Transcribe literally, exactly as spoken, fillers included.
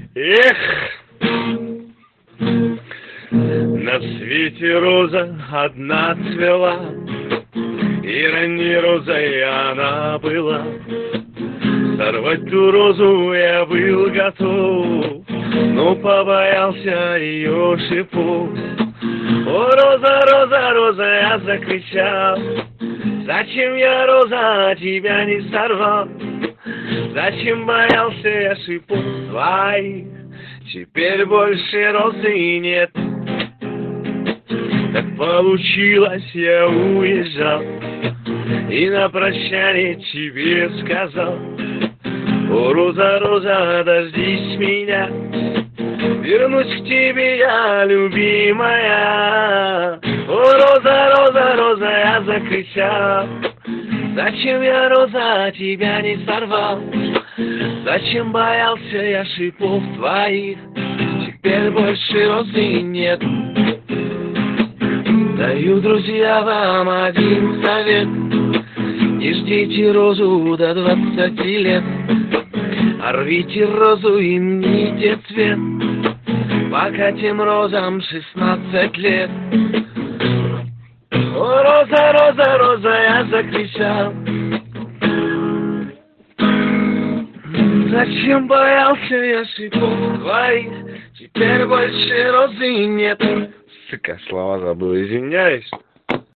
Эх, на свете роза одна цвела, и ранней розой она была. Сорвать ту розу я был готов, но побоялся ее шипов. О, роза, роза, роза, я закричал, зачем я, роза, тебя не сорвал? Зачем боялся я шипов твоих? Теперь больше розы нет. Так получилось, я уезжал и на прощание тебе сказал: о, роза, роза, дождись меня, вернусь к тебе я, любимая. О, роза, роза, роза, я закричал, зачем я, роза, тебя не сорвал? Зачем боялся я шипов твоих? Теперь больше розы нет. Даю, друзья, вам один совет: не ждите розу до двадцати лет, а рвите розу и мните цвет, пока тем розам шестнадцать лет. О, роза, роза, роза, я закричал, зачем боялся я шипов твоих? Теперь больше розы нет. Сука, слова забыл, извиняюсь.